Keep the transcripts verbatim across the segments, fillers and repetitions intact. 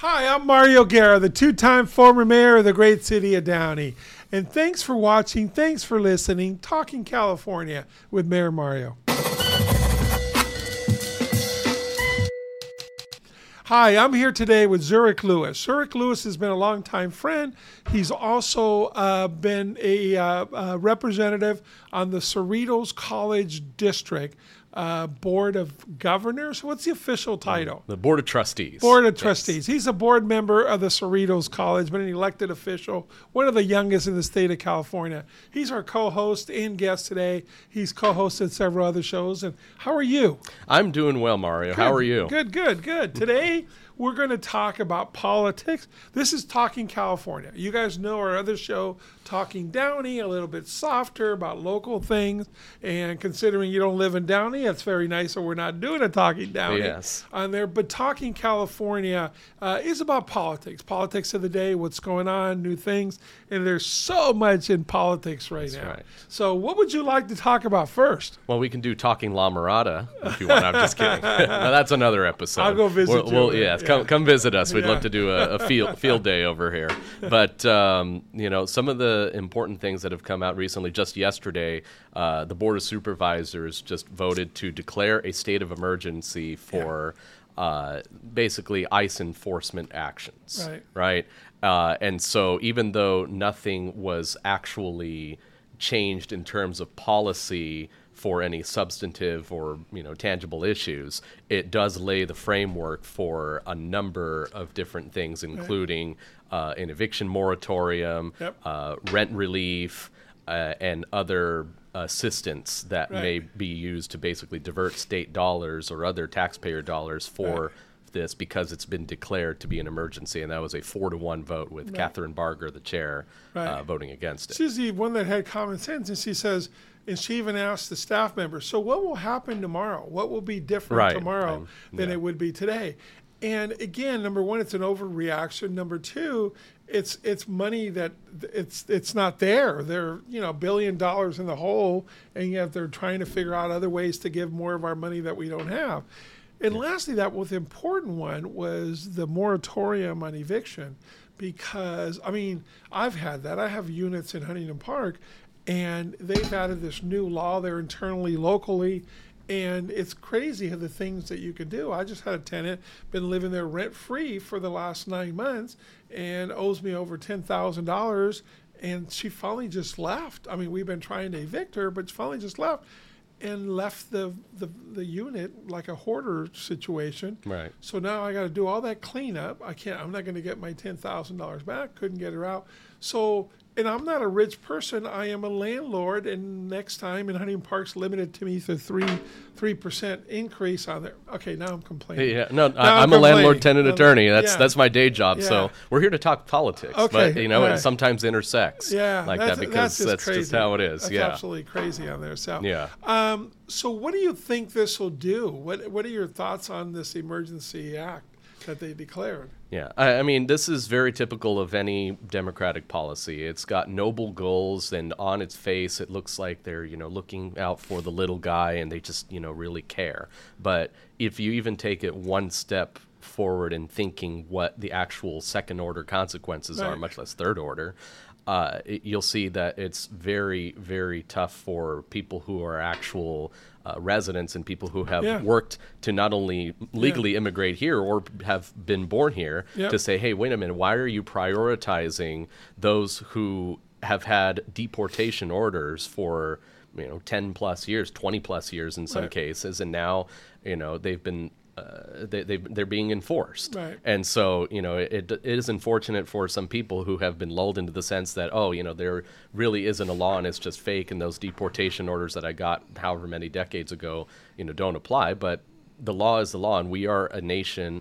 Hi, I'm Mario Guerra, the two-time former mayor of the great city of Downey. And thanks for watching, thanks for listening, Talking California with Mayor Mario. Hi, I'm here today with Zurich Lewis. Zurich Lewis has been a longtime friend. He's also uh, been a uh, uh, representative on the Cerritos College District uh, Board of Governors. What's the official title? The Board of Trustees. Board of Trustees. He's a board member of the Cerritos College, but an elected official, one of the youngest in the state of California. He's our co-host and guest today. He's co-hosted several other shows. And how are you? I'm doing well, Mario. Good, how are you? Good, good, good. Today, we're going to talk about politics. This is Talking California. You guys know our other show, Talking Downey, a little bit softer about local things. And considering you don't live in Downey, it's very nice that we're not doing a Talking Downey yes. on there. But Talking California uh, is about politics, politics of the day, what's going on, new things. And there's so much in politics right That's now. Right. So what would you like to talk about first? Well, we can do Talking La Mirada if you want. I'm just kidding. No, that's another episode. I'll go visit we'll, you. We'll, yeah, yeah, come come visit us. We'd yeah. love to do a, a field field day over here. But um, you know, some of the important things that have come out recently. Just yesterday, uh, the Board of Supervisors just voted to declare a state of emergency for yeah. uh, basically ICE enforcement actions. Right. Right. Uh, and so, even though nothing was actually changed in terms of policy for any substantive or you know tangible issues, it does lay the framework for a number of different things, including uh, an eviction moratorium, yep. uh, rent relief, uh, and other assistance that right. may be used to basically divert state dollars or other taxpayer dollars for right. this because it's been declared to be an emergency, and that was a four to one vote with right. Catherine Barger, the chair, right. uh, voting against it. She's the one that had common sense, and she says, and she even asked the staff members, so what will happen tomorrow? What will be different right. tomorrow um, than yeah. it would be today? And again, number one, it's an overreaction. Number two, it's it's money that it's it's not there. They're you know a billion dollars in the hole, and yet they're trying to figure out other ways to give more of our money that we don't have. And lastly, that was the important one was the moratorium on eviction, because I mean I've had that. I have units in Huntington Park, and they've added this new law there internally, locally. And it's crazy the things that you can do. I just had a tenant, been living there rent-free for the last nine months and owes me over ten thousand dollars. And she finally just left. I mean, we've been trying to evict her, but she finally just left and left the, the, the unit like a hoarder situation. Right. So now I got to do all that cleanup. I can't, I'm not going to get my ten thousand dollars back. Couldn't get her out. So, and I'm not a rich person. I am a landlord, and next time in Huntington Park's limited to me to three three percent increase on there. Okay, now I'm complaining. Yeah, no, now I, I'm, I'm a landlord-tenant um, attorney. That's yeah. that's my day job. Yeah. So we're here to talk politics, okay, but you know, right. it sometimes intersects yeah, like that's, that because that's just, that's crazy. just how it is. That's yeah, absolutely crazy on there. So yeah. Um, so what do you think this will do? What What are your thoughts on this emergency act that they declared? Yeah, I, I mean, this is very typical of any democratic policy. It's got noble goals, and on its face, it looks like they're, you know, looking out for the little guy, and they just, you know, really care. But if you even take it one step forward in thinking what the actual second-order consequences right. are, much less third-order, uh, it, you'll see that it's very, very tough for people who are actual Uh, residents and people who have yeah. worked to not only legally yeah. immigrate here or have been born here yep. to say, hey, wait a minute, why are you prioritizing those who have had deportation orders for, you know, ten plus years, twenty plus years in some right. cases, and now, you know, they've been Uh, they, they, they're being enforced. Right. And so, you know, it, it is unfortunate for some people who have been lulled into the sense that, oh, you know, there really isn't a law and it's just fake, and those deportation orders that I got however many decades ago, you know, don't apply. But the law is the law, and we are a nation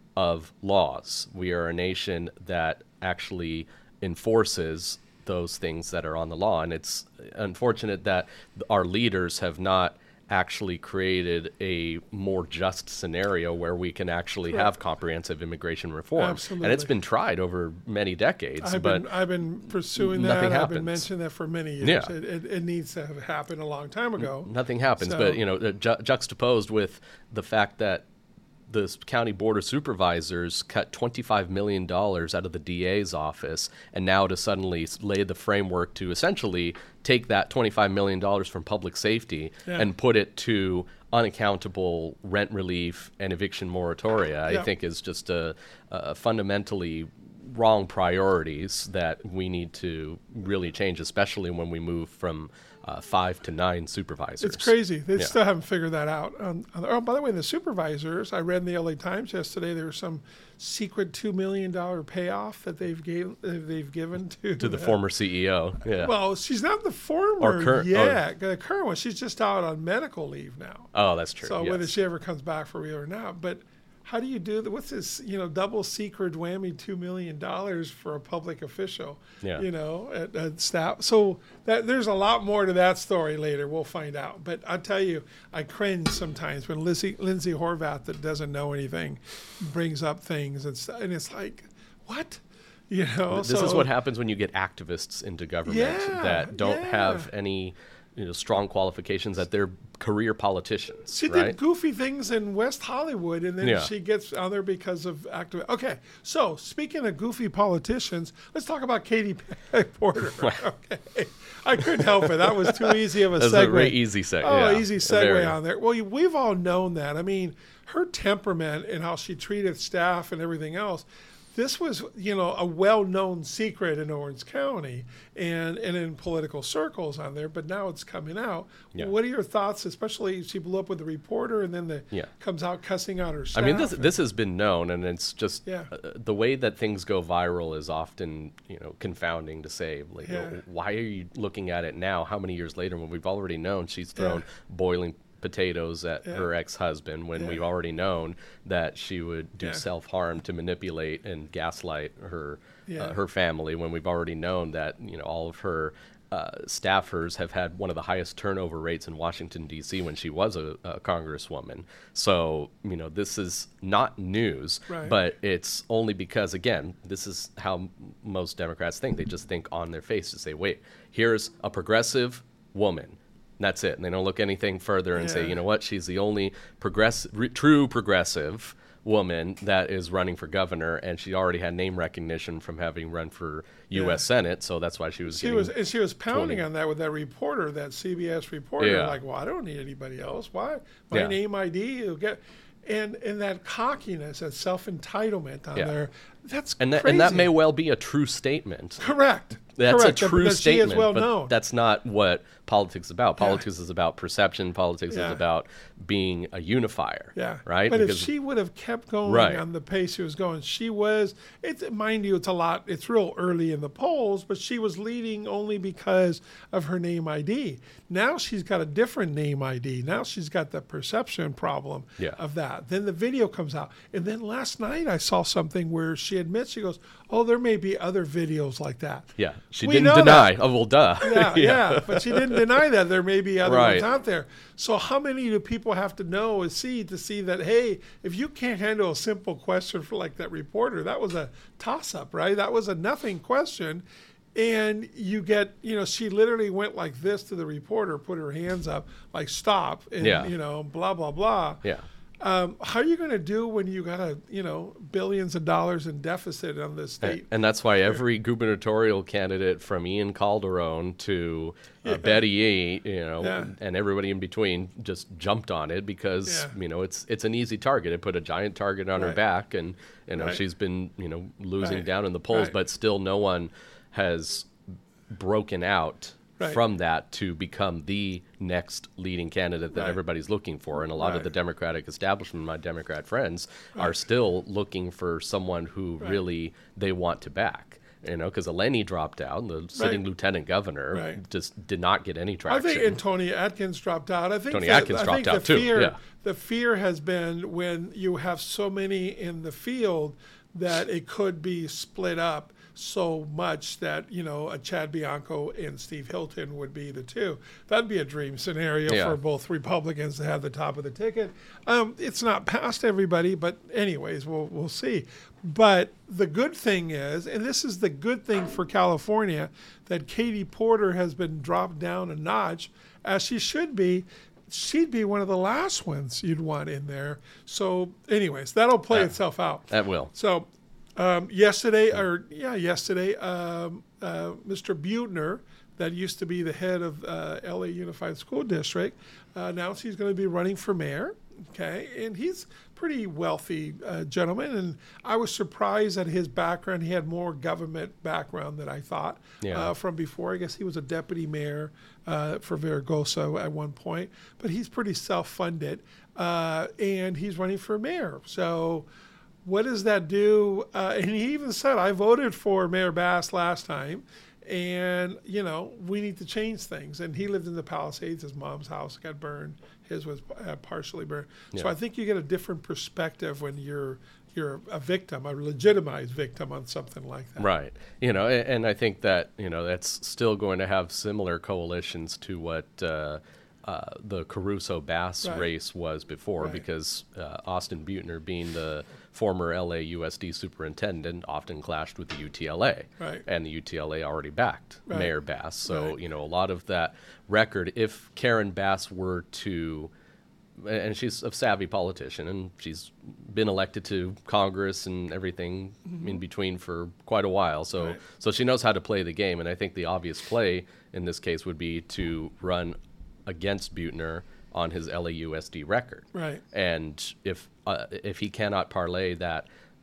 of laws. We are a nation that actually enforces those things that are on the law. And it's unfortunate that our leaders have not actually created a more just scenario where we can actually Correct. have comprehensive immigration reform. Absolutely. And it's been tried over many decades. I've but been I've been pursuing that. nothing I've happens. been mentioning that for many years. Yeah. It, it, it needs to have happened a long time ago. Nothing happens. So- But, you know, ju- juxtaposed with the fact that the county board of supervisors cut twenty-five million dollars out of the D A's office, and now to suddenly lay the framework to essentially take that twenty-five million dollars from public safety Yeah. and put it to unaccountable rent relief and eviction moratoria, Yeah. I think is just a, a fundamentally wrong priorities that we need to really change, especially when we move from uh, five to nine supervisors. It's crazy. They Yeah. still haven't figured that out. Um, oh, by the way, the supervisors, I read in the L A Times yesterday, there's some secret two million dollars payoff that they've gave, they've given to, To the uh, former C E O. Yeah. Well, she's not the former Or current- yet. The current one, she's just out on medical leave now. oh, that's true. So yes. whether she ever comes back for real or not, but how do you do that? What's this, you know, double secret whammy two million dollars for a public official, Yeah. you know, at, at staff? So that there's a lot more to that story later. We'll find out. But I'll tell you, I cringe sometimes when Lindsay, Lindsay Horvath, that doesn't know anything, brings up things and, st- and it's like, what? You know, This so, is what happens when you get activists into government Yeah, that don't yeah. have any, you know, strong qualifications, that they're career politicians. She right? did goofy things in West Hollywood, and then Yeah. she gets on there because of active. Okay, so speaking of goofy politicians, let's talk about Katie Porter. Okay, I couldn't help it. That was too easy of a That's segue. a very easy segue. Oh, yeah. easy Very. segue on there. Well, you- we've all known that. I mean, her temperament and how she treated staff and everything else. This was, you know, a well-known secret in Orange County and, and in political circles on there, but now it's coming out. Yeah. What are your thoughts, especially she blew up with the reporter and then the Yeah. comes out cussing out her staff? I mean, this and- this has been known, and it's just Yeah. uh, the way that things go viral is often, you know, confounding to say. Like, you know, Yeah. why are you looking at it now? How many years later, when we've already known she's thrown Yeah. boiling potatoes at Yeah. her ex-husband, when Yeah. we've already known that she would do Yeah. self-harm to manipulate and gaslight her Yeah. uh, her family, when we've already known that, you know, all of her uh, staffers have had one of the highest turnover rates in Washington, D C when she was a, a congresswoman. So, you know, this is not news, Right. but it's only because, again, this is how m- most Democrats think. They just think on their face to say, wait, here's a progressive woman. And that's it. And they don't look anything further and say, Yeah. you know what, she's the only progress- re- true progressive woman that is running for governor, and she already had name recognition from having run for U S Yeah. Senate, so that's why she was She getting was, and she was pounding twenty. on that with that reporter, that C B S reporter. Yeah. Like, well, I don't need anybody else. Why? My Yeah. name I D, you'll get. And and that cockiness, that self entitlement on Yeah. there, that's and that, crazy. and that may well be a true statement. correct. That's correct, a true because statement, She is well but known. that's not what politics is about. Politics is about perception. Politics Yeah. is about being a unifier. Yeah. Right? But Because- if she would have kept going Right. on the pace she was going, she was, it's, mind you, it's a lot, it's real early in the polls, but she was leading only because of her name I D. Now she's got a different name I D. Now she's got the perception problem Yeah. of that. Then the video comes out. And then last night I saw something where she admits, she goes, oh, there may be other videos like that. yeah, she We didn't know deny. that. Oh, well, duh. Yeah, yeah, but she didn't deny that there may be other Right. ones out there. So how many do people have to know and see to see that, hey, if you can't handle a simple question for like that reporter, that was a toss-up, right? That was a nothing question. And you get, you know, she literally went like this to the reporter, put her hands up, like stop, and, Yeah. you know, blah, blah, blah. Yeah. Um, how are you going to do when you got a, you know, billions of dollars in deficit on this state? And that's why every gubernatorial candidate from Ian Calderon to uh, Yeah. Betty Yee, you know, Yeah. and everybody in between just jumped on it because, Yeah. you know, it's it's an easy target. It put a giant target on her Right. back, and, you know, Right. she's been, you know, losing Right. down in the polls, Right. but still no one has broken out Right. from that to become the next leading candidate that Right. everybody's looking for. And a lot Right. of the Democratic establishment, my Democrat friends, are still looking for someone who Right. really they want to back. You know, because Eleni dropped out, the sitting Right. lieutenant governor Right. just did not get any I traction. think and Tony Atkins dropped out. I think Tony the, Atkins I dropped think out the too, Fear, yeah. The fear has been when you have so many in the field that it could be split up so much that, you know, a Chad Bianco and Steve Hilton would be the two. That'd be a dream scenario Yeah. for both Republicans to have the top of the ticket. Um, it's not past everybody, but anyways, we'll we'll see. But the good thing is, and this is the good thing for California, that Katie Porter has been dropped down a notch, as she should be. she'd be one of the last ones you'd want in there. So, anyways, that'll play Uh, itself out. That will. So, um, yesterday, or yeah, yesterday, um, uh, Mister Buettner, that used to be the head of uh, L A Unified School District, uh, announced he's going to be running for mayor. Okay, and he's pretty wealthy uh, gentleman, and I was surprised at his background. He had more government background than I thought Yeah. uh, from before. I guess he was a deputy mayor uh, for Veracruz at one point, but he's pretty self-funded, uh, and he's running for mayor. So what does that do? Uh, and he even said, I voted for Mayor Bass last time, and, you know, we need to change things. And he lived in the Palisades. His mom's house got burned. His was uh, partially burned. So Yeah. I think you get a different perspective when you're you're a victim, a legitimized victim on something like that. Right. You know, and, and I think that, you know, that's still going to have similar coalitions to what uh, uh, the Caruso-Bass Right. race was before, Right. because uh, Austin Buettner, being the former L A U S D superintendent, often clashed with the U T L A. Right. And the U T L A already backed Right. Mayor Bass. So, Right. you know, a lot of that record, if Karen Bass were to, and she's a savvy politician, and she's been elected to Congress and everything in between for quite a while. So, Right. so she knows how to play the game. And I think the obvious play in this case would be to run against Buettner on his L A U S D record. Right. And if uh, if he cannot parlay that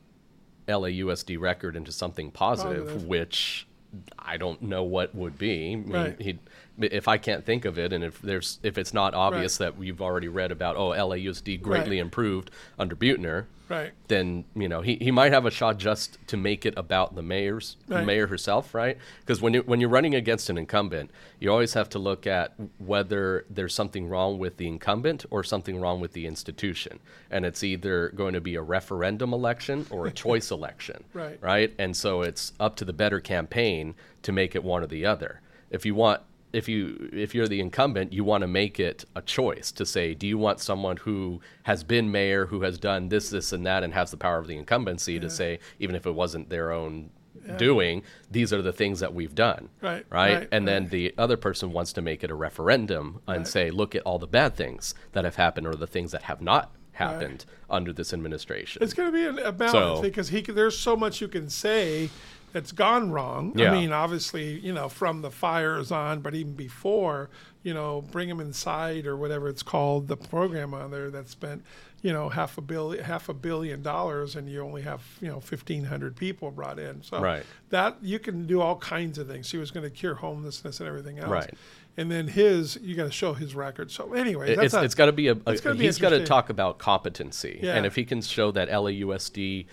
L A U S D record into something positive, Positive. which I don't know what would be. I mean, Right. he'd, if I can't think of it, and if there's if it's not obvious that we've already read about, oh, L A U S D greatly Right. improved under Buettner, Right. then, you know, he, he might have a shot just to make it about the mayor's the Right. mayor herself, right? Because when you when you're running against an incumbent, you always have to look at whether there's something wrong with the incumbent or something wrong with the institution, and it's either going to be a referendum election or a choice election, Right. Right? And so it's up to the better campaign to make it one or the other. If you want if you if you're the incumbent, you want to make it a choice to say, do you want someone who has been mayor, who has done this, this, and that, and has the power of the incumbency to say, even if it wasn't their own doing, these are the things that we've done, Right, right? right, And then right. the other person wants to make it a referendum and Right. say, look at all the bad things that have happened or the things that have not happened under this administration. It's going to be a, a balance So- because he could, there's so much you can say that's gone wrong. Yeah. I mean, obviously, you know, from the fires on, but even before, you know, Bring 'em Inside or whatever it's called, the program on there that spent, you know, half a billion, half a billion dollars, and you only have, you know, fifteen hundred people brought in. So Right. that you can do all kinds of things. She was going to cure homelessness and everything else. Right. And then his, you got to show his record. So anyway, It- that's it's a, it's got to be a, a it's gotta be he's got to interesting. talk about competency, Yeah. and if he can show that L A U S D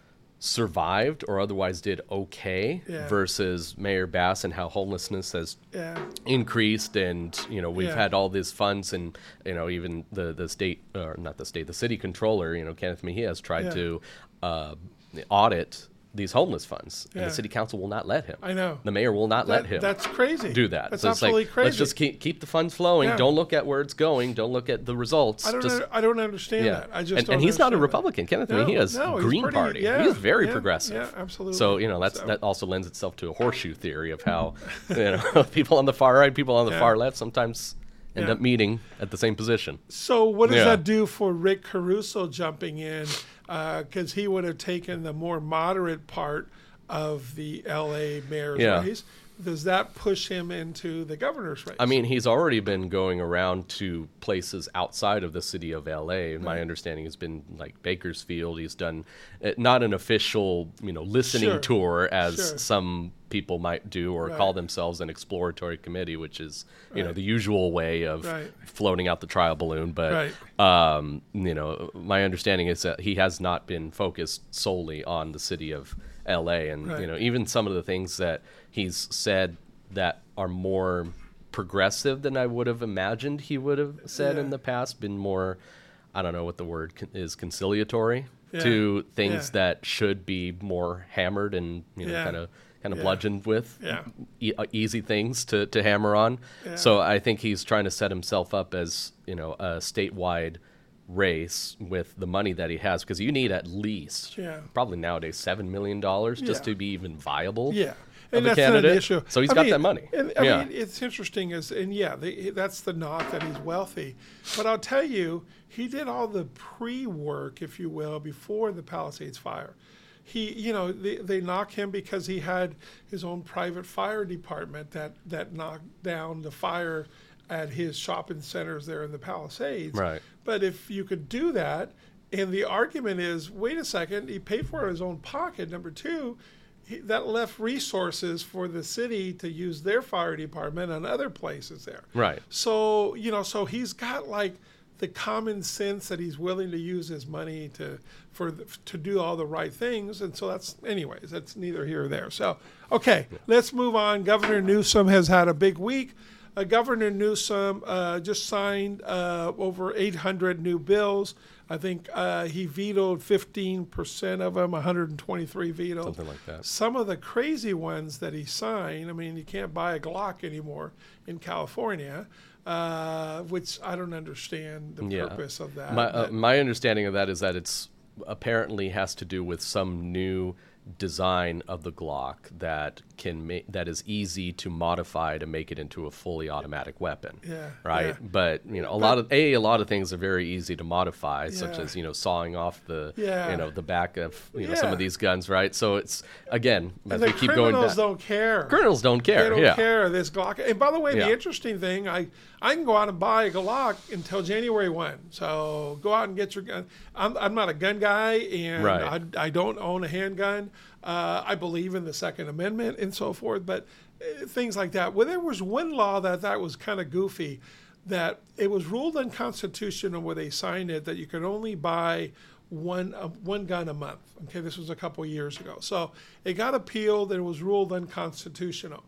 survived or otherwise did okay Yeah. versus Mayor Bass and how homelessness has yeah, increased, and you know we've Yeah. had all these funds, and you know even the the state or not the state the city controller, you know Kenneth Mejia has tried Yeah. to uh, audit these homeless funds, and Yeah. the city council will not let him. I know. The mayor will not let That- him. That's crazy. do that. That's so it's like, absolutely crazy. let's just keep keep the funds flowing. Yeah. Don't look at where it's going. Don't look at the results. I don't. just, under- I don't understand yeah. that. I just and, don't and he's not a understand that. Republican. Kenneth No, Mejia is no, he's Green pretty- Party. yeah, He's very yeah, progressive. yeah, absolutely. So you know that's So- that also lends itself to a horseshoe theory of how you know people on the far right, people on the Yeah. far left sometimes end Yeah. up meeting at the same position. So what does Yeah. that do for Rick Caruso jumping in? Because he would have taken the more moderate part of the L A mayor's Yeah. race. Does that push him into the governor's race? I mean, he's already been going around to places outside of the city of L A. My understanding has been like Bakersfield. He's done uh, not an official, you know, listening Sure. tour as Sure. some people might do, or Right. call themselves an exploratory committee, which is, you know, Right. the usual way of Right. floating out the trial balloon. But, Right. um, you know, my understanding is that he has not been focused solely on the city of L A. And, Right. you know, even some of the things that he's said that are more progressive than I would have imagined he would have said Yeah. in the past, been more, I don't know what the word con- is, conciliatory Yeah. to things Yeah. that should be more hammered and, you know, Yeah. kind of kind of Yeah. bludgeoned with Yeah. e- uh, easy things to, to hammer on. Yeah. So I think he's trying to set himself up as, you know, a statewide race with the money that he has, because you need at least Yeah. probably nowadays seven million dollars just Yeah. to be even viable. Yeah. and of a that's not an candidate. issue. So he's I got mean, that money. And, I yeah. mean, it's interesting, is and yeah, they, that's the knock that he's wealthy. But I'll tell you, he did all the pre-work, if you will, before the Palisades fire. He, you know, they, they knock him because he had his own private fire department that that knocked down the fire at his shopping centers there in the Palisades. Right. But if you could do that, and the argument is, wait a second, he paid for it out of his own pocket. Number two, he, that left resources for the city to use their fire department and other places there. Right. So, you know, so he's got like the common sense that he's willing to use his money to for the, to do all the right things. And so that's, anyways, that's neither here or there. So, okay, yeah. Let's move on. Governor Newsom has had a big week. Uh, Governor Newsom uh, just signed uh, over eight hundred new bills. I think uh, he vetoed fifteen percent of them, one hundred twenty-three vetoed. Something like that. Some of the crazy ones that he signed, I mean, you can't buy a Glock anymore in California, uh, which I don't understand the yeah. purpose of that. My, uh, my understanding of that is that it's apparently has to do with some new design of the Glock that can ma- that is easy to modify to make it into a fully automatic weapon. Yeah. Right. Yeah. But you know, a But, lot of a a lot of things are very easy to modify, yeah. such as you know sawing off the Yeah. you know the back of you know Yeah. some of these guns. Right. So it's again as and we the keep going criminals down. don't care. Criminals don't care. They don't yeah. care. This Glock. And by the way, Yeah. the interesting thing, I, I can go out and buy a Glock until January first. So go out and get your gun. I'm, I'm not a gun guy, and Right. I, I don't own a handgun. Uh, I believe in the Second Amendment and so forth, but uh, things like that. Well, there was one law that I thought was kind of goofy, that it was ruled unconstitutional where they signed it that you could only buy one uh, one gun a month. Okay, this was a couple years ago. So it got appealed and it was ruled unconstitutional.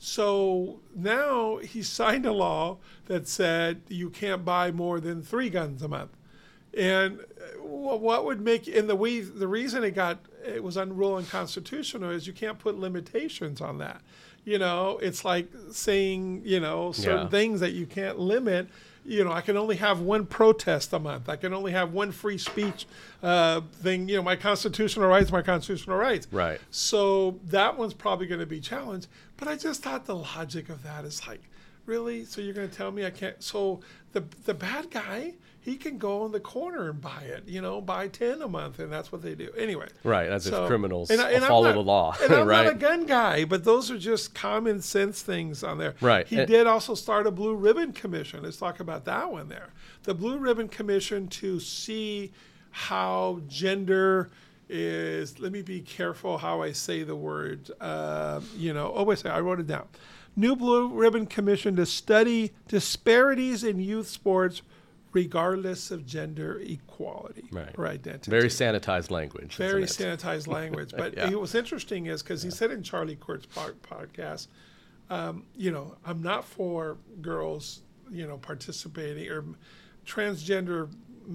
So now he signed a law that said you can't buy more than three guns a month. And what would make, and the we, the reason it got, it was unruled unconstitutional is you can't put limitations on that. You know, it's like saying, you know, certain Yeah. things that you can't limit. You know, I can only have one protest a month. I can only have one free speech uh, thing. You know, my constitutional rights, my constitutional rights. Right. So that one's probably going to be challenged. But I just thought the logic of that is like, really? So you're going to tell me I can't? So the the bad guy, he can go in the corner and buy it, you know, buy ten a month, and that's what they do. Anyway. Right, as so, if criminals and I- and I'm follow not- the law, And I'm right? not a gun guy, but those are just common sense things on there. Right. He And- did also start a Blue Ribbon Commission. Let's talk about that one there. The Blue Ribbon Commission to see how gender is, let me be careful how I say the word, uh, you know, oh, wait a second, I wrote it down. New Blue Ribbon Commission to study disparities in youth sports regardless of gender equality Right. or identity. Very sanitized language. Very isn't it? sanitized language. But Yeah. it was interesting is because he said in Charlie Court's po- podcast, um, you know, I'm not for girls, you know, participating or transgender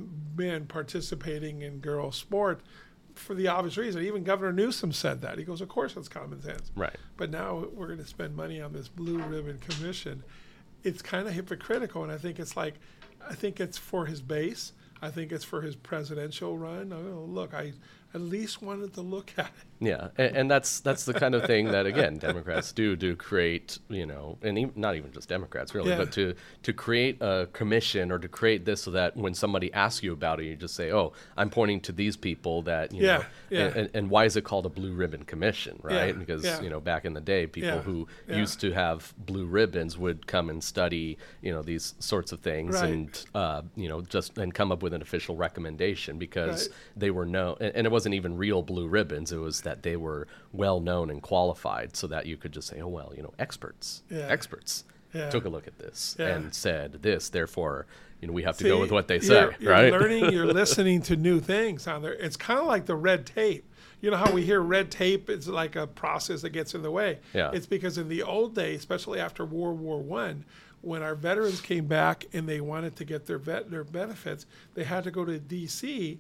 men participating in girl sport for the obvious reason. Even Governor Newsom said that. He goes, of course, it's common sense. Right. But now we're going to spend money on this Blue Ribbon Commission. It's kind of hypocritical, and I think it's like, I think it's for his base. I think it's for his presidential run. Oh, look, I at least wanted to look at it. Yeah, and, and that's that's the kind of thing that again Democrats do to create, you know, and even, not even just Democrats really, Yeah. but to to create a commission or to create this so that when somebody asks you about it, you just say, oh, I'm pointing to these people that you Yeah, know, yeah. And, and, and why is it called a blue ribbon commission, right? Yeah, Because yeah. you know back in the day, people Yeah, who yeah. used to have blue ribbons would come and study, you know, these sorts of things Right. and uh, you know just and come up with an official recommendation because Right. they were known, and, and it wasn't even real blue ribbons. It was that they were well known and qualified, so that you could just say, "Oh well, you know, experts, Yeah. experts Yeah. took a look at this Yeah. and said this. Therefore, you know, we have to See, go with what they say, you're, you're right?" learning, you're listening to new things on there. It's kind of like the red tape. You know how we hear red tape is like a process that gets in the way. Yeah. It's because in the old days, especially after World War One, when our veterans came back and they wanted to get their vet their benefits, they had to go to D C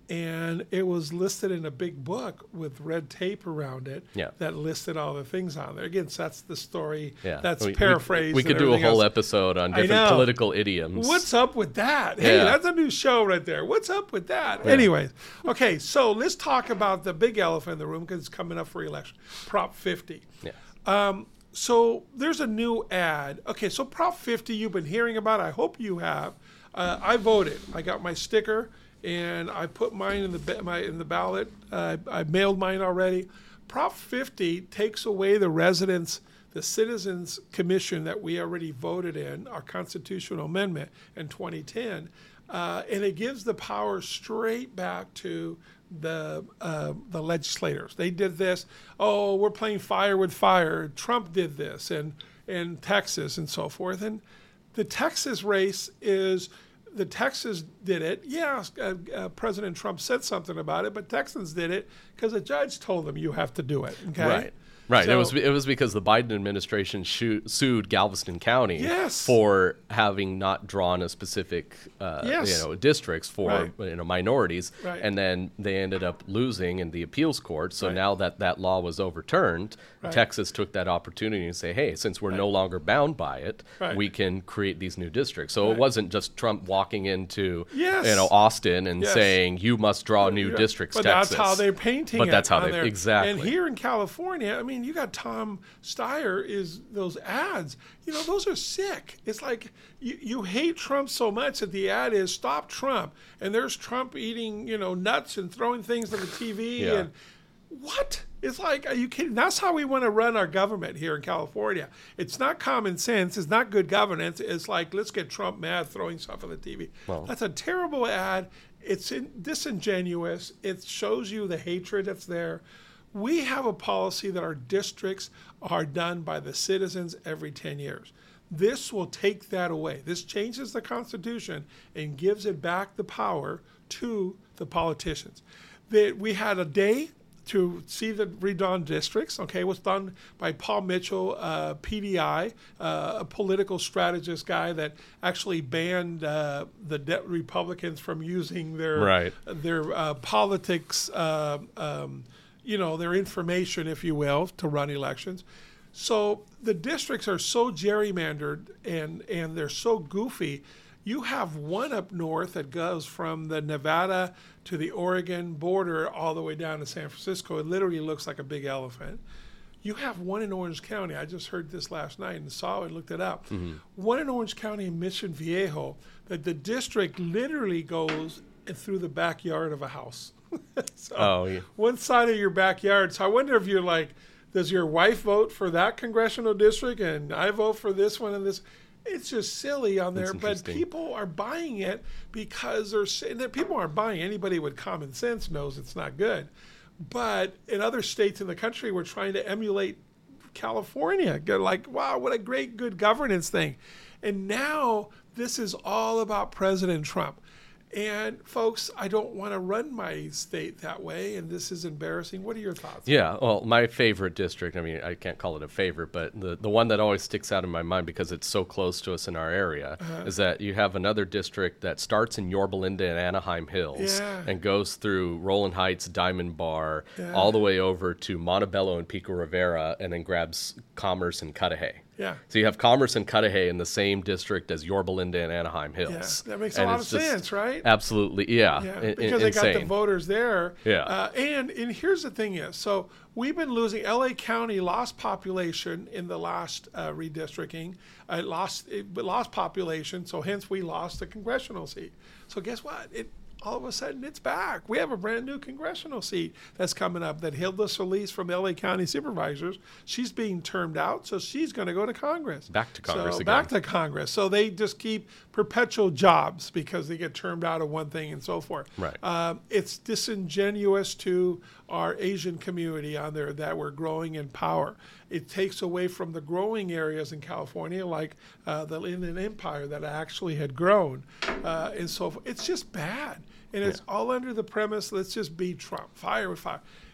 and it was listed in a big book with red tape around it Yeah. that listed all the things on there. Again, so that's the story. Yeah. That's We- we- paraphrased. We, and could do a everything whole else. episode on I different know. political idioms. What's up with that? Hey, Yeah. that's a new show right there. What's up with that? Anyways, okay, so let's talk about the big elephant in the room because it's coming up for election. Prop fifty. Yeah. So there's a new ad. Okay, so Prop fifty you've been hearing about. I hope you have. Uh, I voted. I got my sticker and I put mine in the ba- my in the ballot. Uh, I mailed mine already. Prop fifty takes away the residents, the Citizens Commission that we already voted in, our constitutional amendment in twenty ten, uh, and it gives the power straight back to the uh, the legislators. They did this. Oh, we're playing fire with fire. Trump did this, and in Texas and so forth. And the Texas race is the Texas did it. Yeah, uh, uh, President Trump said something about it, but Texans did it because a judge told them you have to do it. Okay. Right. Right. So- it was it was because the Biden administration shu- sued Galveston County Yes. for having not drawn a specific uh, Yes. you know districts for Right. you know minorities, Right. and then they ended up losing in the appeals court. So Right. now that that law was overturned, Right. Texas took that opportunity and say, hey, since we're no longer bound by it, Right. we can create these new districts. So Right. it wasn't just Trump walking into Yes. you know Austin and Yes. saying you must draw new Yeah, districts. But Texas. that's how they're painting But it. that's how on they- there. exactly. And here in California, I mean, you got Tom Steyer is those ads. You know, those are sick. It's like you, you hate Trump so much that the ad is stop Trump, and there's Trump eating you know nuts and throwing things on the T V Yeah. and what? It's like, are you kidding? That's how we want to run our government here in California. It's not common sense. It's not good governance. It's like, let's get Trump mad throwing stuff on the T V. Well- That's a terrible ad. It's in, disingenuous. It shows you the hatred that's there. We have a policy that our districts are done by the citizens every ten years. This will take that away. This changes the Constitution and gives it back the power to the politicians. That we had a day to see the redrawn districts. Okay, it was done by Paul Mitchell, uh, P D I, uh, a political strategist guy that actually banned uh, the de- Republicans from using their Right. their uh, politics, uh, um, you know, their information, if you will, to run elections. So the districts are so gerrymandered and and they're so goofy. You have one up north that goes from the Nevada to the Oregon border all the way down to San Francisco. It literally looks like a big elephant. You have one in Orange County. I just heard this last night and saw it and looked it up. One in Orange County in Mission Viejo that the district literally goes through the backyard of a house. So Oh, yeah. one side of your backyard. So I wonder if you're like, does your wife vote for that congressional district and I vote for this one and this? It's just silly on there, That's but interesting. people are buying it because they're saying that people aren't buying. Anybody with common sense knows it's not good. But in other states in the country, we're trying to emulate California. They're like, wow, what a great good governance thing. And now this is all about President Trump. And folks, I don't want to run my state that way, and this is embarrassing. What are your thoughts? Yeah, well, my favorite district, I mean, I can't call it a favorite, but the, the one that always sticks out in my mind because it's so close to us in our area Uh-huh. is that you have another district that starts in Yorba Linda and Anaheim Hills Yeah. and goes through Roland Heights, Diamond Bar, Yeah. all the way over to Montebello and Pico Rivera, and then grabs Commerce and Cudahy. Yeah. So you have Commerce and Cudahy in the same district as Yorba Linda and Anaheim Hills. Yeah, that makes a And lot it's of just sense, right? Absolutely, yeah. Yeah, I- I- because they got the insane. voters there. Yeah. Uh, and and here's the thing is, so we've been losing. L A County lost population in the last uh, redistricting. Uh, it lost it lost population, so hence we lost the congressional seat. So guess what? It all of a sudden it's back. We have a brand new congressional seat that's coming up. That Hilda Solis from L A County Supervisors, she's being termed out, so she's going to go to Congress. Back to Congress so again. Back to Congress. So they just keep perpetual jobs because they get termed out of one thing and so forth. Right. Um, it's disingenuous to our Asian community on there that we're growing in power. It takes away from the growing areas in California, like uh, the Inland Empire that actually had grown, uh, and so forth. It's just bad, and it's all under the premise: let's just beat Trump, fire with fire.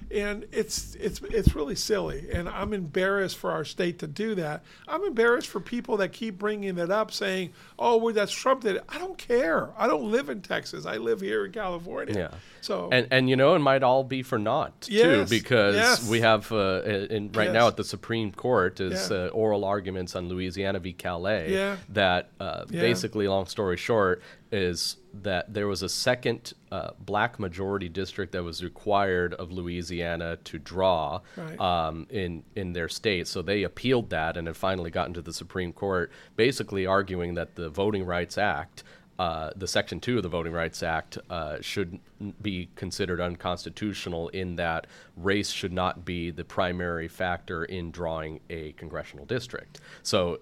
And it's it's it's really silly, and I'm embarrassed for our state to do that. I'm embarrassed for people that keep bringing it up, saying, "Oh, well, that's Trump did it." I don't care. I don't live in Texas. I live here in California. Yeah. So and and you know, it might all be for naught Yes, too, because yes. we have uh, in right Yes. now at the Supreme Court is Yeah. uh, oral arguments on Louisiana v. Calais. Yeah. That uh, Yeah. basically, long story short, is that there was a second uh, black majority district that was required of Louisiana to draw Right. um, in in their state. So they appealed that, and it finally got into the Supreme Court, basically arguing that the Voting Rights Act, uh, the Section two of the Voting Rights Act, uh, should n- be considered unconstitutional in that race should not be the primary factor in drawing a congressional district. So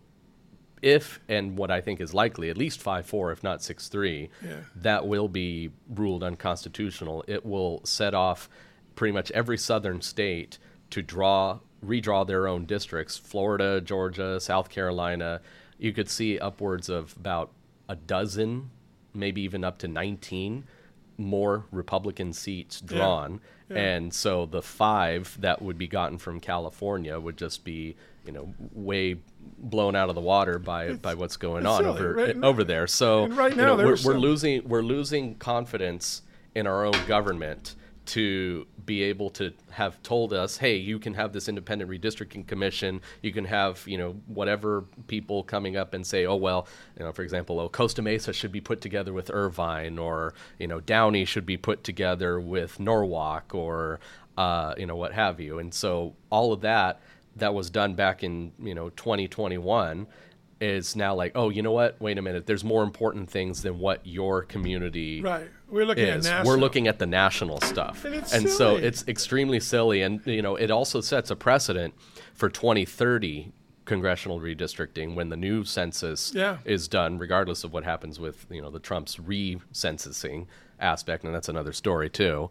if, and what I think is likely, at least five four, if not six three, Yeah. that will be ruled unconstitutional. It will set off pretty much every southern state to draw, redraw their own districts. Florida, Georgia, South Carolina. You could see upwards of about a dozen, maybe even up to nineteen more Republican seats drawn. Yeah. And so the five that would be gotten from California would just be, you know, way blown out of the water by by what's going it's on silly. over Right now- over there. So and right you now know, we're, there's we're some- losing we're losing confidence in our own government to be able to have told us, hey, you can have this independent redistricting commission. You can have, you know, whatever people coming up and say, oh, well, you know, for example, oh, Costa Mesa should be put together with Irvine, or, you know, Downey should be put together with Norwalk, or, uh, you know, what have you. And so all of that that was done back in, you know, twenty twenty-one is now like, oh, you know what? Wait a minute. There's more important things than what your community right, we're looking is. at national. We're looking at the national stuff. And it's so silly. it's extremely silly. And, you know, it also sets a precedent for twenty thirty congressional redistricting when the new census Yeah. is done, regardless of what happens with, you know, the Trump's re-censusing aspect. And that's another story, too.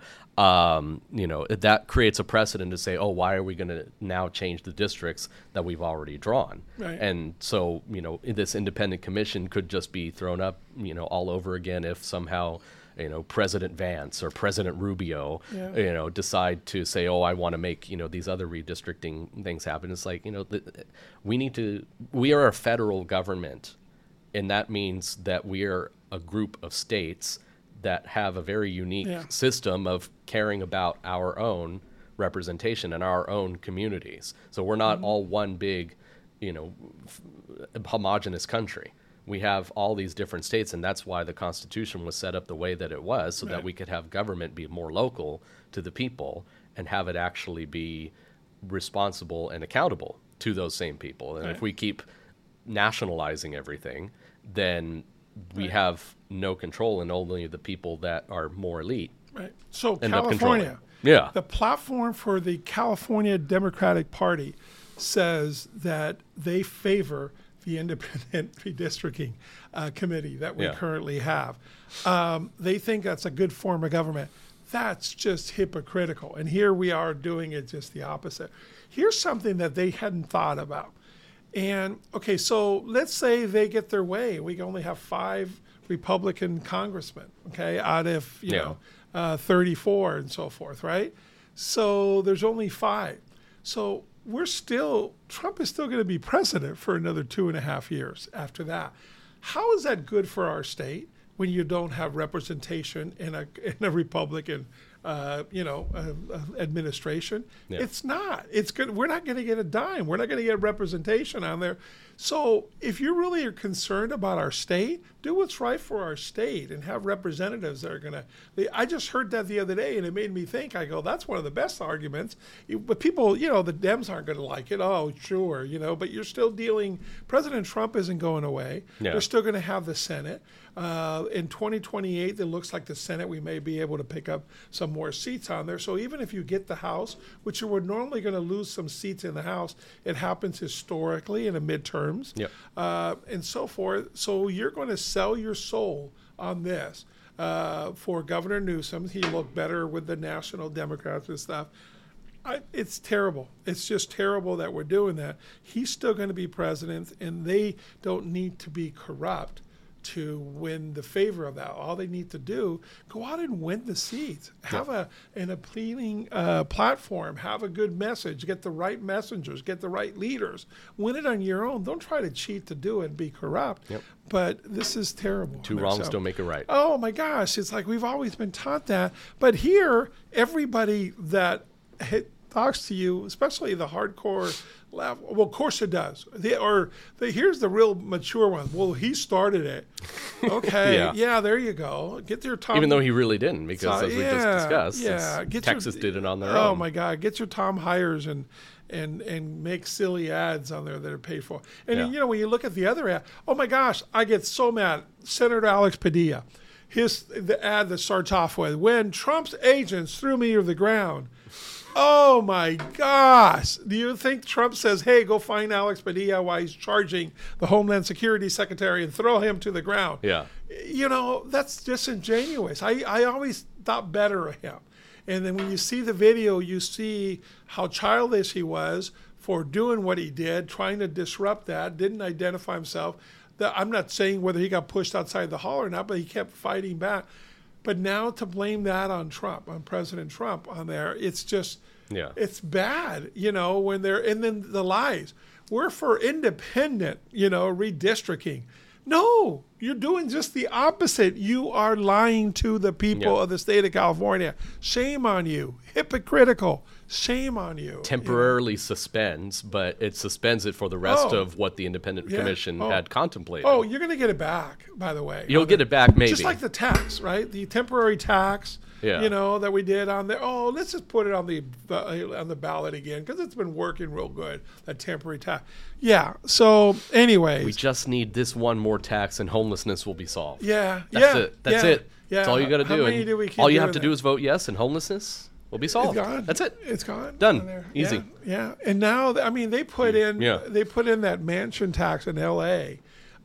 Um, you know, that creates a precedent to say, oh, why are we going to now change the districts that we've already drawn? Right. And so, you know, this independent commission could just be thrown up, you know, all over again if somehow, you know, President Vance or President Rubio, Yeah. you know, decide to say, oh, I want to make, you know, these other redistricting things happen. It's like, you know, th- we need to, we are a federal government, and that means that we are a group of states that have a very unique Yeah. system of caring about our own representation and our own communities. So we're not Mm-hmm. all one big, you know, f- homogenous country. We have all these different states, and that's why the Constitution was set up the way that it was, so Right. that we could have government be more local to the people and have it actually be responsible and accountable to those same people. And Right. if we keep nationalizing everything, then we Right. have no control, and only the people that are more elite Right. So end up controlling. California, Yeah. the platform for the California Democratic Party says that they favor the independent redistricting uh, committee that we Yeah. currently have. Um, they think that's a good form of government. That's just hypocritical. And here we are doing it just the opposite. Here's something that they hadn't thought about. And okay, so let's say they get their way. We only have five Republican congressmen, okay, out of, you Yeah. know, uh, thirty-four and so forth, right? So there's only five. So we're still, Trump is still going to be president for another two and a half years after that. How is that good for our state when you don't have representation in a, in a Republican, uh, you know, uh, uh, administration? Yeah. It's not. It's good. We're not going to get a dime. We're not going to get representation on there. So if you really are concerned about our state, do what's right for our state and have representatives that are going to. I just heard that the other day, and it made me think. I go, that's one of the best arguments. You- But people, you know, the Dems aren't going to like it. Oh, sure, you know, but you're still dealing. President Trump isn't going away. Yeah. They're still going to have the Senate. Uh, in twenty twenty-eight, it looks like the Senate, we may be able to pick up some more seats on there. So even if you get the House, which you were normally going to lose some seats in the House, it happens historically in the midterms Yep. uh, and so forth. So you're going to sell your soul on this uh, for Governor Newsom. He looked better with the National Democrats and stuff. I, it's terrible. It's just terrible that we're doing that. He's still going to be president, and they don't need to be corrupt to win the favor of that. All they need to do, go out and win the seats. Have a an appealing uh, platform. Have a good message. Get the right messengers. Get the right leaders. Win it on your own. Don't try to cheat to do it and be corrupt. Yep. But this is terrible. Two wrongs So- don't make a right. Oh my gosh, it's like we've always been taught that. But here, everybody that hit, talks to you, especially the hardcore level, well, of course it does. The, or the, here's the real mature one. Well, he started it. Okay, Yeah. yeah. there you go. Get your Tom. Even though he really didn't, because So- as we yeah, just discussed, yeah. it's- Get your- Texas did it on their oh own. my God, get your Tom Hires and and and make silly ads on there that are paid for. And Yeah. you know when you look at the other ad, oh my gosh, I get so mad. Senator Alex Padilla, his the ad that starts off with, "When Trump's agents threw me to the ground." Oh my gosh. Do you think Trump says, hey, go find Alex Padilla while he's charging the Homeland Security Secretary and throw him to the ground? Yeah. You know, that's disingenuous. I, I always thought better of him. And then when you see the video, you see how childish he was for doing what he did, trying to disrupt that, didn't identify himself. That I'm not saying whether he got pushed outside the hall or not, but he kept fighting back. But now to blame that on Trump, on President Trump on there, it's just, Yeah. it's bad, you know, when they're, and then the lies. We're for independent, you know, redistricting. No, you're doing just the opposite. You are lying to the people Yeah. of the state of California. Shame on you. Hypocritical. Shame on you. Temporarily suspends, but it suspends it for the rest Oh. of what the independent Yeah. commission Oh. had contemplated. Oh, you're going to get it back, by the way. You'll on get the- it back, maybe. Just like the tax, right? The temporary tax, Yeah. you know, that we did on there. Oh, let's just put it on the uh, on the ballot again because it's been working real good. That temporary tax. Yeah. So, anyways, We just need this one more tax, and homelessness will be solved. yeah, That's yeah, it. That's yeah, it. Yeah. That's all you got to How do. many And do we keep all you have doing to that? do is vote yes, and homelessness will be It's solved. gone. That's it. It's gone. Done. on there. Easy. Yeah, yeah. And now, I mean, they put in Yeah. they put in that mansion tax in L A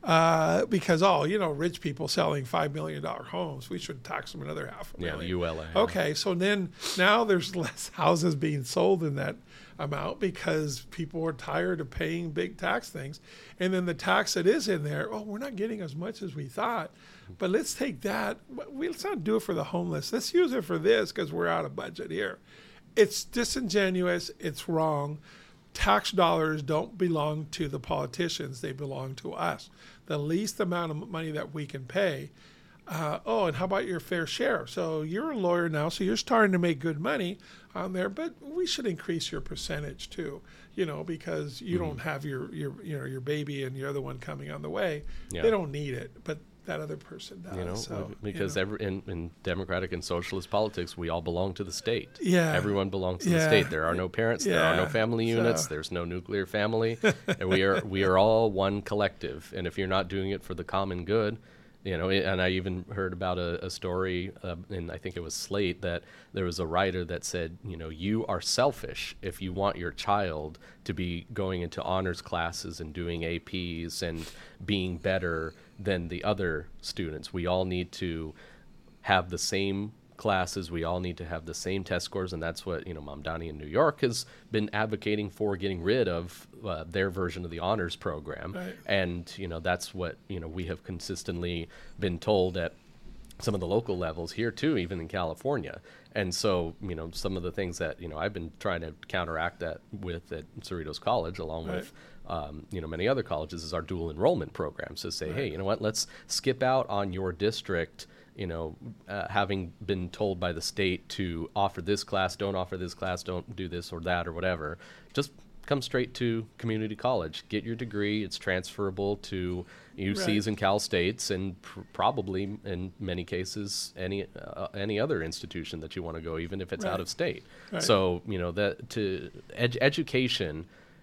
uh, because oh, you know, rich people selling five million dollar homes, we should tax them another half a Yeah, million. U L A. Okay, so then now there's less houses being sold in that amount because people are tired of paying big tax things, and then the tax that is in there, oh, we're not getting as much as we thought. But let's take that. we- Let's not do it for the homeless. Let's use it for this because we're out of budget here. It's disingenuous. It's wrong. Tax dollars don't belong to the politicians. They belong to us. The least amount of money that we can pay. Uh, oh, and how about your fair share? So you're a lawyer now, so you're starting to make good money on there, but we should increase your percentage too, you know, because you don't have your, your, you know, your baby and your other one coming on the way. Yeah. They don't need it, but that other person does. You know, so, because you know. every, in, in democratic and socialist politics, we all belong to the state. Yeah. Everyone belongs to the Yeah. state. There are no parents. There are no Yeah. family units. So- There's no nuclear family. And we are we are all one collective. And if you're not doing it for the common good, you know, and I even heard about a, a story, uh, and I think it was Slate, that there was a writer that said, you know, you are selfish if you want your child to be going into honors classes and doing A Ps and being better than the other students. We all need to have the same classes. We all need to have the same test scores, and that's what, you know, Mamdani in New York has been advocating for, getting rid of uh, their version of the honors program. Right. And, you know, that's what, you know, we have consistently been told at some of the local levels here too, even in California. And so, you know, some of the things that, you know, I've been trying to counteract that with at Cerritos College, along Right. with, um, you know, many other colleges, is our dual enrollment programs to say, hey, you know what, let's skip out on your district, you know, uh, having been told by the state to offer this class, don't offer this class, don't do this or that or whatever. Just come straight to community college, get your degree. It's transferable to U Cs Right. and Cal States, and pr- probably in many cases any uh, any other institution that you want to go, even if it's Right. out of state. Right. So, you know, that to ed- education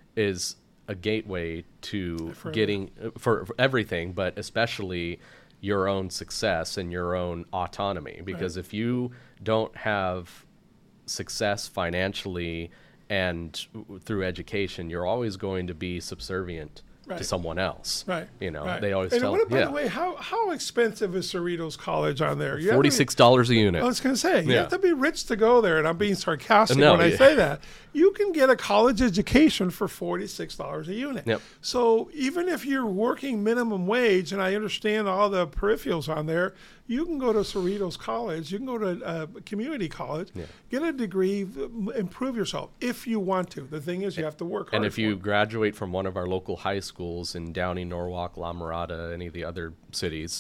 is a gateway to For getting uh, for, for everything, but especially your own success and your own autonomy. Because if you don't have success financially and w- through education, you're always going to be subservient Right. to someone else. Right. You know, right. they always and tell. what, by yeah. the way, how how expensive is Cerritos College on there? You have to be- Forty-six dollars a unit. I was going to say, you Yeah. have to be rich to go there, and I'm being sarcastic No, when I yeah. say that. You can get a college education for forty-six dollars a unit. Yep. So even if you're working minimum wage, and I understand all the peripherals on there, you can go to Cerritos College, you can go to uh, community college, Yeah. get a degree, m- improve yourself if you want to. The thing is, you have to work hard And if for you it. graduate from one of our local high schools in Downey, Norwalk, La Mirada, any of the other cities,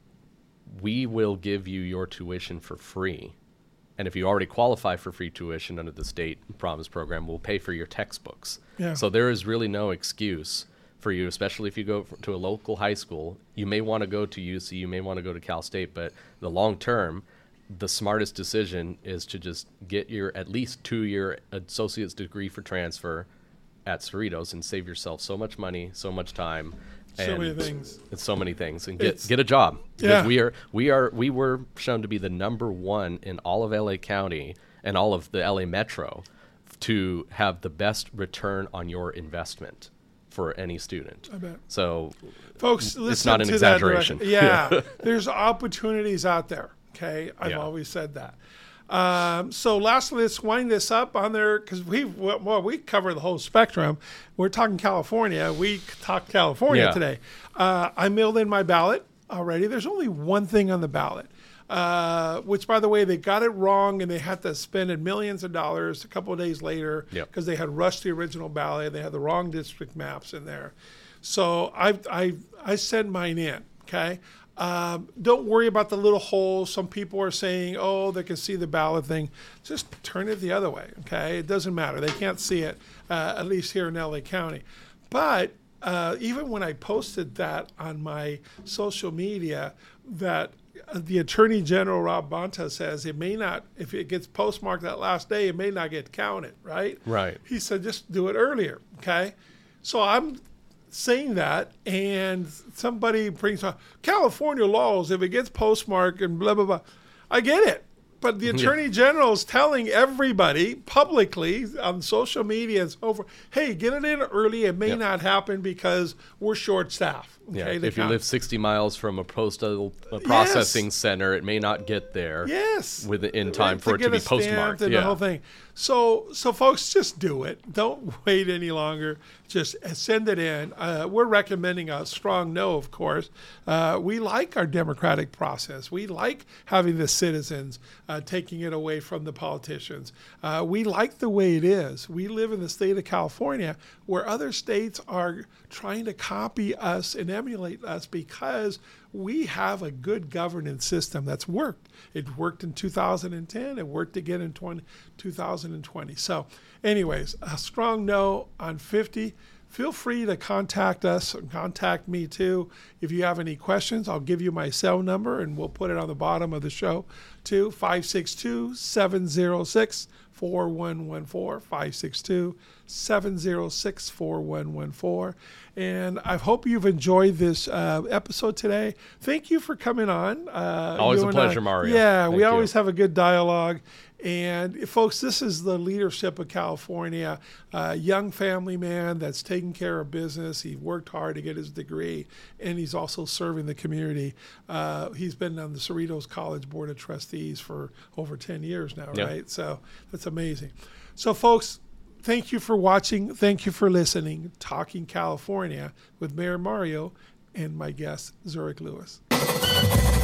we will give you your tuition for free. And if you already qualify for free tuition under the state promise program, we'll pay for your textbooks. Yeah. So there is really no excuse for you, especially if you go f- to a local high school. You may want to go to U C, you may want to go to Cal State, but the long term, the smartest decision is to just get your at least two-year associate's degree for transfer at Cerritos and save yourself so much money, so much time. So and many things. It's so many things, and get It's- get a job. Because Yeah. we are we are we were shown to be the number one in all of L A County and all of the L A Metro to have the best return on your investment for any student. I bet. So Folks, listen it's not an to that exaggeration. direction. Yeah, there's opportunities out there. Okay, I've Yeah. always said that. Um, so lastly, let's wind this up on there because we've well we cover the whole spectrum. We're talking California. We talked California Yeah. today. Uh, I mailed in my ballot already. There's only one thing on the ballot, uh, which by the way they got it wrong and they had to spend millions of dollars a couple of days later Yep. because they had rushed the original ballot. They had the wrong district maps in there. So I I I sent mine in. Okay. Um, don't worry about the little holes. Some people are saying, oh, they can see the ballot thing. Just turn it the other way. Okay. It doesn't matter. They can't see it, uh, at least here in L A County. But uh, even when I posted that on my social media, that the Attorney General Rob Bonta says it may not, if it gets postmarked that last day, it may not get counted, right? Right. He said just do it earlier, okay? So I'm saying that, and somebody brings up California laws, if it gets postmarked and blah, blah, blah. I get it. But the Attorney General is telling everybody publicly on social media and so forth, hey, get it in early. It may Yep. not happen because we're short-staffed. Yeah, Okay, the if you count- live sixty miles from a postal uh, processing center, it may not get there Yes. with in time To for it to get be it stamped postmarked. and Yeah. the whole thing. So, so folks, just do it. Don't wait any longer. Just send it in. Uh, we're recommending a strong no, of course. Uh, we like our democratic process. We like having the citizens uh, taking it away from the politicians. Uh, we like the way it is. We live in the state of California where other states are trying to copy us and emulate us because we have a good governance system that's worked. It worked in two thousand ten. It worked again in twenty, two thousand twenty. So anyways, a strong no on fifty. Feel free to contact us and contact me too. If you have any questions, I'll give you my cell number and we'll put it on the bottom of the show too. five six two, seven zero six, four one one four, five six two, seven zero six, four one one four. And I hope you've enjoyed this uh, episode today. Thank you for coming on. Uh, Always you a and I- pleasure, Mario. Yeah, Thank we you. always have a good dialogue. And folks, this is the leadership of California. A young family man that's taking care of business. He worked hard to get his degree, and he's also serving the community. Uh, he's been on the Cerritos College Board of Trustees for over ten years now, Yeah. right? So that's amazing. So, folks, thank you for watching. Thank you for listening. Talking California with Mayor Mario and my guest, Zurich Lewis.